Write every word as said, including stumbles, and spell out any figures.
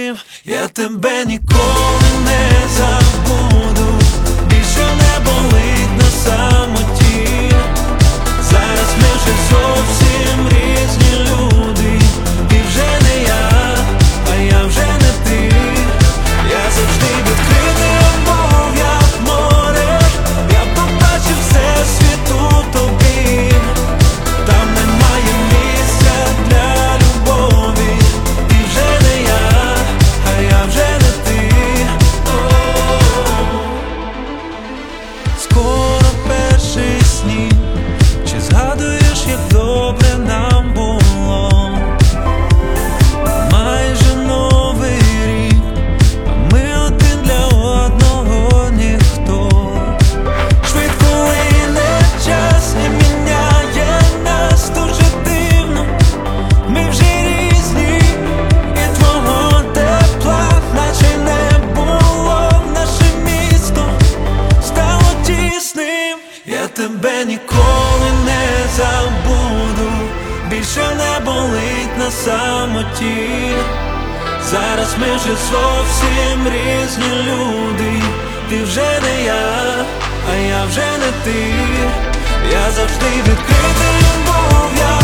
зовсім. Я тебе ніколи не забуду, більше не болить на самоті. Зараз ми вже зовсім різні люди. Ти вже не я, а я вже не ти. Я завжди відкритий, мов як море. Я побачив все світ у тобі. Там немає місця для любові. Ти вже не я, а я вже не ти. О-о-о. Скоро перший сніг. Чи згадуєш, як добре нам було? Майже новий рік, а ми один для одного ніхто. Швидко лине час і міняє нас дуже дивно. Ми вже різні, і твого тепла наче не було. Наше місто стало тісним. Я тебе ніколи не забуду, більше не болить на самоті. Зараз ми вже зовсім різні люди. Ти вже не я, а я вже не ти. Я завжди відкритий, мов я